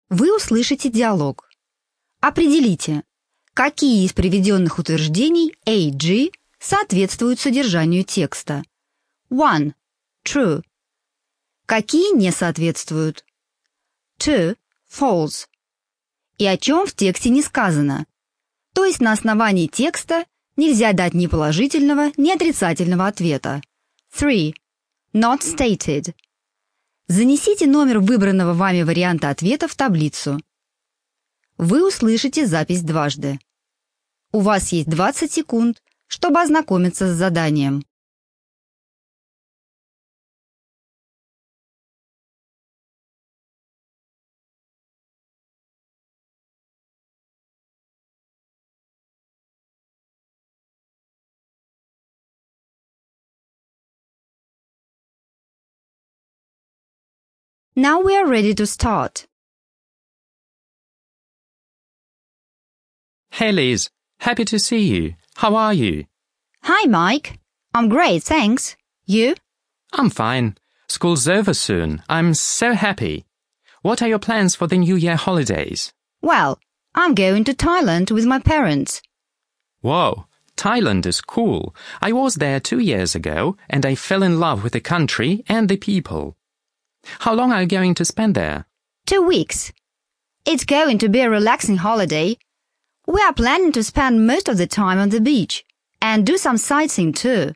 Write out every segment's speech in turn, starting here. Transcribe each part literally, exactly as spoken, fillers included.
Вы услышите диалог. Определите, какие из приведенных утверждений A G соответствуют содержанию текста. one. True. Какие не соответствуют. two. False. И о чем в тексте не сказано. То есть на основании текста нельзя дать ни положительного, ни отрицательного ответа. three. Not stated. Занесите номер выбранного вами варианта ответа в таблицу. Вы услышите запись дважды. У вас есть двадцать секунд, чтобы ознакомиться с заданием. Now we are ready to start. Hey Liz, happy to see you. How are you? Hi Mike. I'm great, thanks. You? I'm fine. School's over soon. I'm so happy. What are your plans for the New Year holidays? Well, I'm going to Thailand with my parents. Whoa, Thailand is cool. I was there two years ago and I fell in love with the country and the people. How long are you going to spend there? Two weeks. It's going to be a relaxing holiday. We are planning to spend most of the time on the beach and do some sightseeing too.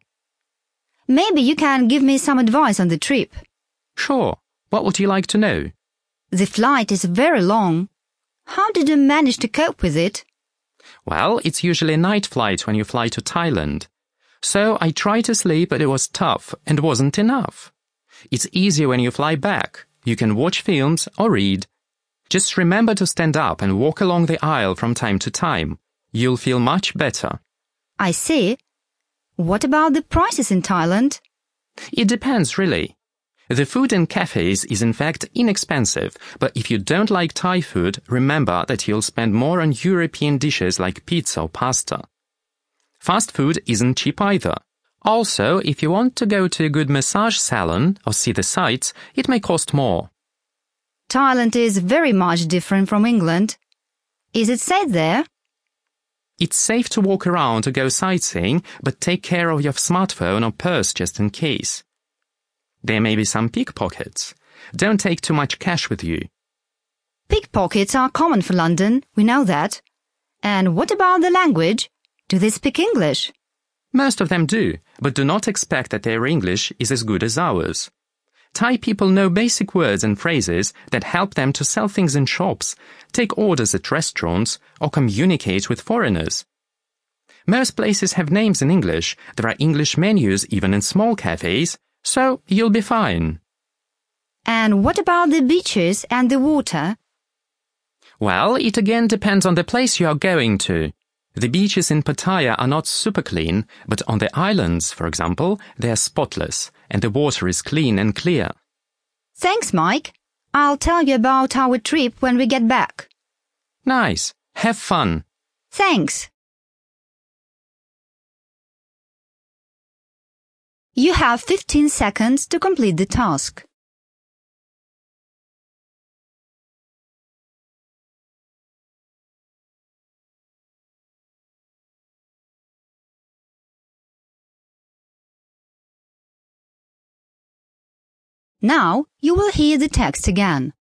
Maybe you can give me some advice on the trip. Sure. What would you like to know? The flight is very long. How did you manage to cope with it? Well, it's usually a night flight when you fly to Thailand. So I tried to sleep, but it was tough and wasn't enough. It's easier when you fly back. You can watch films or read. Just remember to stand up and walk along the aisle from time to time. You'll feel much better. I see. What about the prices in Thailand? It depends, really. The food in cafes is in fact inexpensive, but if you don't like Thai food, remember that you'll spend more on European dishes like pizza or pasta. Fast food isn't cheap either. Also, if you want to go to a good massage salon or see the sights, it may cost more. Thailand is very much different from England. Is it safe there? It's safe to walk around or go sightseeing, but take care of your smartphone or purse just in case. There may be some pickpockets. Don't take too much cash with you. Pickpockets are common for London, we know that. And what about the language? Do they speak English? Most of them do, but do not expect that their English is as good as ours. Thai people know basic words and phrases that help them to sell things in shops, take orders at restaurants, or communicate with foreigners. Most places have names in English, there are English menus even in small cafes, so you'll be fine. And what about the beaches and the water? Well, it again depends on the place you are going to. The beaches in Pattaya are not super clean, but on the islands, for example, they are spotless, and the water is clean and clear. Thanks, Mike. I'll tell you about our trip when we get back. Nice. Have fun. Thanks. You have fifteen seconds to complete the task. Now you will hear the text again.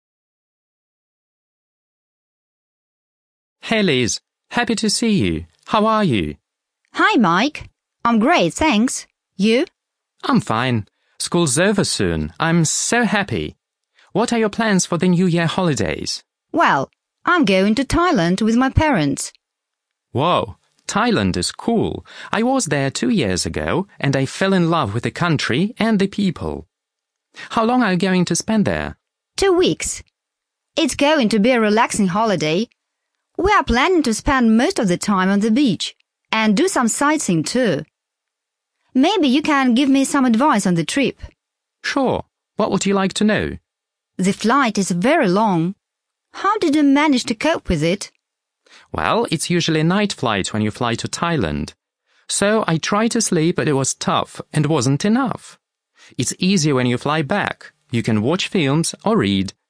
Hey Liz, happy to see you. How are you? Hi Mike. I'm great, thanks. You? I'm fine. School's over soon. I'm so happy. What are your plans for the New Year holidays? Well, I'm going to Thailand with my parents. Whoa, Thailand is cool. I was there two years ago and I fell in love with the country and the people. How long are you going to spend there? Two weeks. It's going to be a relaxing holiday. We are planning to spend most of the time on the beach and do some sightseeing too. Maybe you can give me some advice on the trip. Sure. What would you like to know? The flight is very long. How did you manage to cope with it? Well, it's usually a night flight when you fly to Thailand. So I tried to sleep, but it was tough and wasn't enough. It's easier when you fly back. You can watch films or read.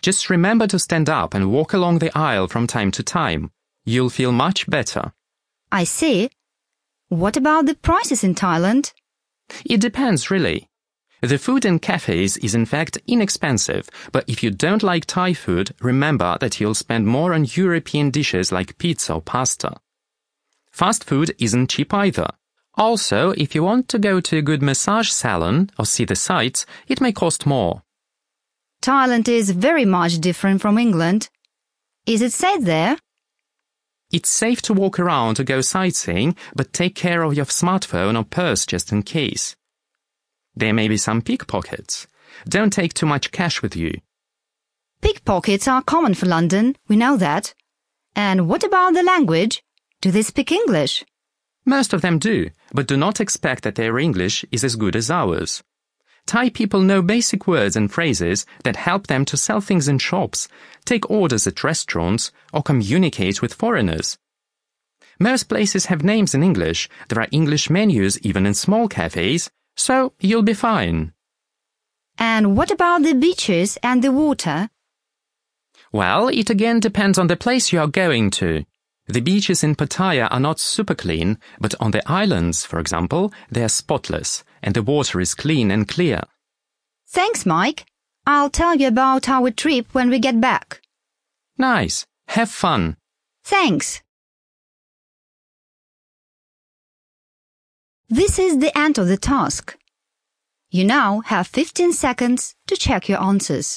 Just remember to stand up and walk along the aisle from time to time. You'll feel much better. I see. What about the prices in Thailand? It depends, really. The food in cafes is in fact inexpensive, but if you don't like Thai food, remember that you'll spend more on European dishes like pizza or pasta. Fast food isn't cheap either. Also, if you want to go to a good massage salon or see the sights, it may cost more. Thailand is very much different from England. Is it safe there? It's safe to walk around or go sightseeing, but take care of your smartphone or purse just in case. There may be some pickpockets. Don't take too much cash with you. Pickpockets are common for London, we know that. And what about the language? Do they speak English? Most of them do, but do not expect that their English is as good as ours. Thai people know basic words and phrases that help them to sell things in shops, take orders at restaurants, or communicate with foreigners. Most places have names in English, there are English menus even in small cafes, so you'll be fine. And what about the beaches and the water? Well, it again depends on the place you are going to. The beaches in Pattaya are not super clean, but on the islands, for example, they are spotless, and the water is clean and clear. Thanks, Mike. I'll tell you about our trip when we get back. Nice. Have fun. Thanks. This is the end of the task. You now have fifteen seconds to check your answers.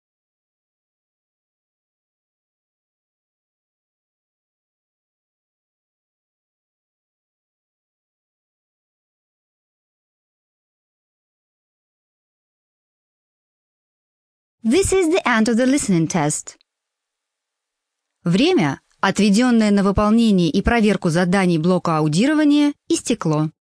This is the end of the listening test. Время, отведенное на выполнение и проверку заданий блока аудирования, истекло.